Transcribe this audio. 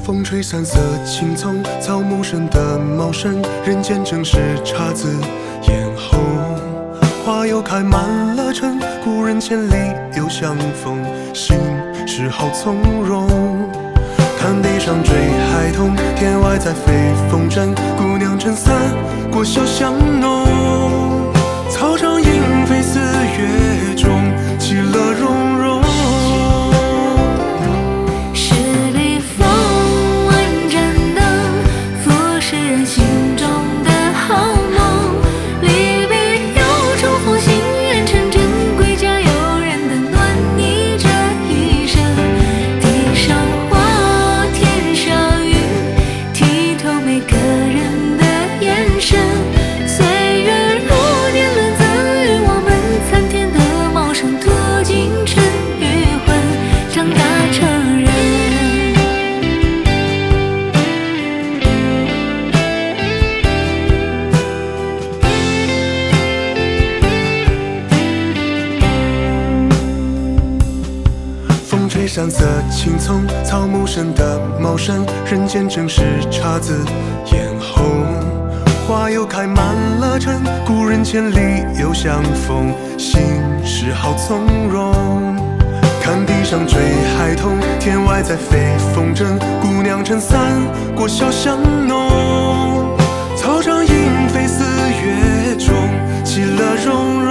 风吹散色青葱，草木深的茂盛，人间正是姹紫嫣红。花又开满了城，故人千里又相逢，心事好从容。看地上追孩童，天外在飞风筝，姑娘撑伞过小巷弄。草长莺飞四月中，其乐融融。 十里风，万盏灯，浮世人心中的好梦。离别又重逢，心愿成真，归家有人的暖你这一生。地上花，天上云，剔透每个人的眼神。岁月如年轮，赠予我们参天的茂盛，途经尘与魂，长大成人。 风吹散色青葱，草木深的茂盛，人间正是姹紫嫣红。花又开满了城，故人千里又相逢，心事好从容。看地上追孩童，天外在飞风筝，姑娘撑伞过小巷弄。草长莺飞四月中，其乐融融。